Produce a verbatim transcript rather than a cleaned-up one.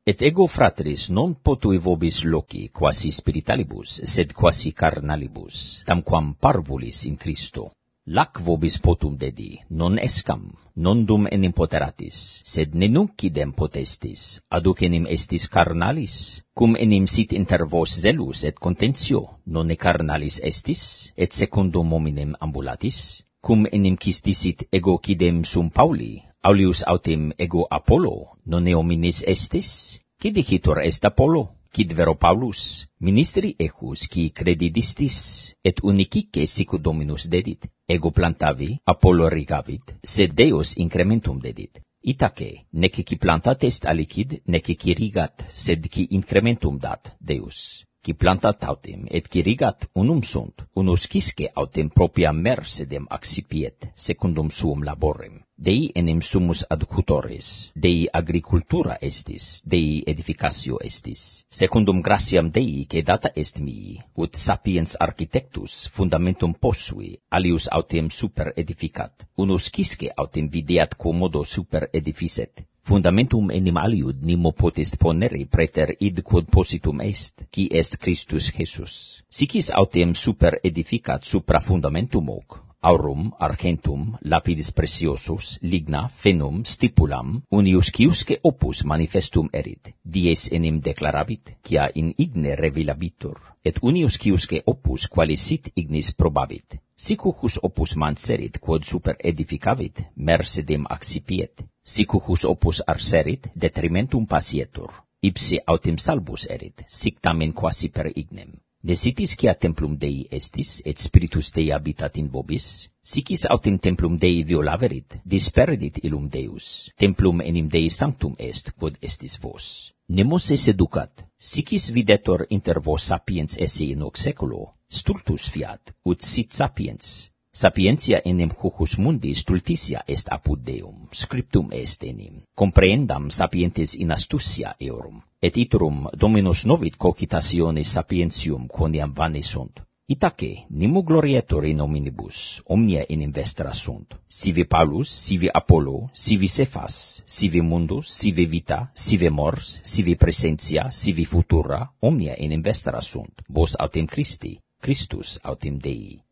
Et ego fratris non potui vobis loci quasi spiritualibus, sed quasi carnalibus, tamquam parvulis in Christo. Lac vobis potum dedi, non escam, non dum enim poteratis, sed ne nunc idem potestis, aduc enim estis carnalis, cum enim sit inter vos zelus et contentio, non ne carnalis estis, et secundum hominem ambulatis, cum enim quistisit ego quidem sum Pauli, aulius autem ego Apollo, non ne hominis estis? Qui dicitur est Apollo? Quid vero Paulus? Ministri ejus qui credidistis, et unicique sicut Dominus dedit. Ego plantavi, Apollo rigavit, sed Deus incrementum dedit. Itaque, nec qui plantat est alicid, nec qui rigat, sed qui incrementum dat, Deus. Qui plantat autem, et qui rigat unum sunt, unus quisque autem propria mercedem accipiet, secundum suum laborem. Dei enim sumus adjuctores, Dei agricultura estis, Dei edificatio estis, secundum gratiam Dei que data est mii, ut sapiens architectus fundamentum posui, alius autem super edificat, unus quisque autem videat quomodo super edificet. Fundamentum enim aliud nimo potest ponere preter id quod positum est, qui est Christus Jesus. Sicis autem super edificat supra fundamentum hoc, aurum, argentum, lapidis preciosus, ligna, fenum, stipulam, unius quiusque opus manifestum erit, dies enim declarabit, quia in igne revilabitur, et unius quiusque opus qualis sit ignis probabit. Sicuhus opus manserit quod super edificavit, mercedem accipiet. Sicuhus opus arserit, detrimentum pasietur. Ipse autem salvus erit, sic tamen quasi per ignem. De sitis quia templum Dei estis, et spiritus Dei habitat in vobis, sicis autem templum Dei violaverit, disperdit illum Deus. Templum enim Dei sanctum est, quod estis vos. Nemo se seducat, sicis videtur inter vos sapiens esse in hoc seculo, stultus fiat, ut sit sapiens. Sapientia enim cucus mundi stultitia est apud Deum, scriptum est enim. Comprehendam sapientes in astutia eorum, et iterum Dominus novit cogitationes sapientium quoniam vane sunt. Itaque, nimo glorietur in hominibus, omnia enim vestra sunt. Sive Paulus, sive Apollo, sive Cephas, sive mundus, sive vita, sive mors, sive presentia, sive futura, omnia enim vestra sunt. Vos autem Christi, Christus autem Dei.